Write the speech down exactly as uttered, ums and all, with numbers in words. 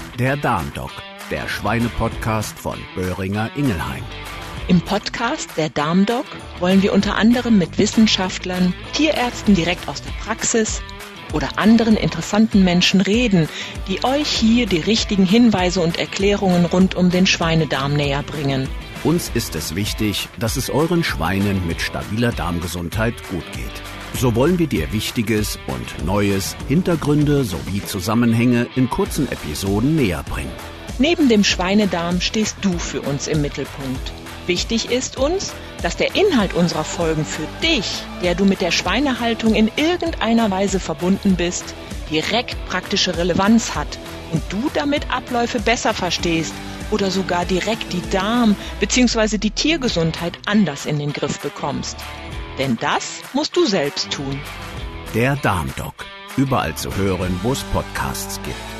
Der Darmdoc, der Schweine-Podcast von Boehringer Ingelheim. Im Podcast Der Darmdoc wollen wir unter anderem mit Wissenschaftlern, Tierärzten direkt aus der Praxis oder anderen interessanten Menschen reden, die euch hier die richtigen Hinweise und Erklärungen rund um den Schweinedarm näher bringen. Uns ist es wichtig, dass es euren Schweinen mit stabiler Darmgesundheit gut geht. So wollen wir dir Wichtiges und Neues, Hintergründe sowie Zusammenhänge in kurzen Episoden näher bringen. Neben dem Schweinedarm stehst du für uns im Mittelpunkt. Wichtig ist uns, dass der Inhalt unserer Folgen für dich, der du mit der Schweinehaltung in irgendeiner Weise verbunden bist, direkt praktische Relevanz hat und du damit Abläufe besser verstehst oder sogar direkt die Darm- bzw. die Tiergesundheit anders in den Griff bekommst. Denn das musst du selbst tun. Der Darmdoc. Überall zu hören, wo es Podcasts gibt.